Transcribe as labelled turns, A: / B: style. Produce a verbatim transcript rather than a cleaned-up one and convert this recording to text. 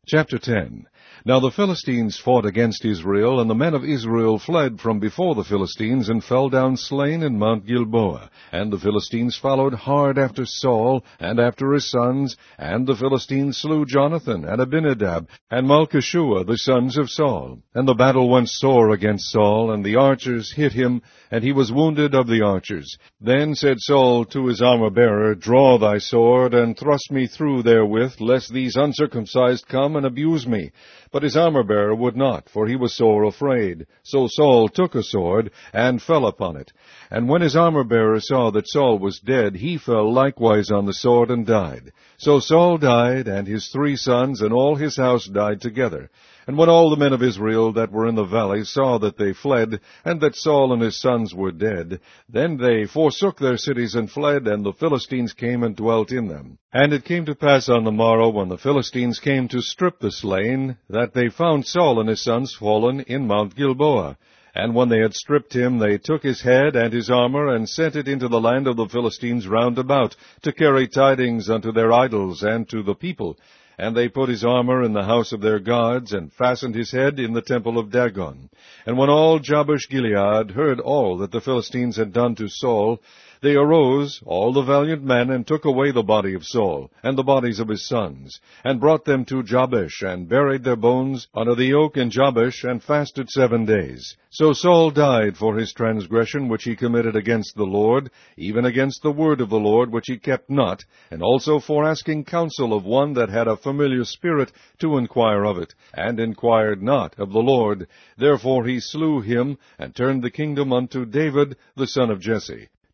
A: Chapter ten. Now the Philistines fought against Israel, and the men of Israel fled from before the Philistines, and fell down slain in Mount Gilboa. And the Philistines followed hard after Saul, and after his sons, and the Philistines slew Jonathan, and Abinadab, and Malchishua, the sons of Saul. And the battle went sore against Saul, and the archers hit him, and he was wounded of the archers. Then said Saul to his armor-bearer, Draw thy sword, and thrust me through therewith, lest these uncircumcised come and abuse me. But his armor-bearer would not, for he was sore afraid. So Saul took a sword, and fell upon it. And when his armor-bearer saw that Saul was dead, he fell likewise on the sword, and died. So Saul died, and his three sons, and all his house died together. And when all the men of Israel that were in the valley saw that they fled, and that Saul and his sons were dead, then they forsook their cities and fled, and the Philistines came and dwelt in them. And it came to pass on the morrow, when the Philistines came to strip the slain, that they found Saul and his sons fallen in Mount Gilboa. And when they had stripped him, they took his head and his armor, and sent it into the land of the Philistines round about, to carry tidings unto their idols and to the people. And they put his armor in the house of their gods, and fastened his head in the temple of Dagon. And when all Jabesh-Gilead heard all that the Philistines had done to Saul, they arose, all the valiant men, and took away the body of Saul, and the bodies of his sons, and brought them to Jabesh, and buried their bones under the oak in Jabesh, and fasted seven days. So Saul died for his transgression which he committed against the Lord, even against the word of the Lord which he kept not, and also for asking counsel of one that had a familiar spirit to inquire of it, and inquired not of the Lord. Therefore he slew him, and turned the kingdom unto David the son of Jesse.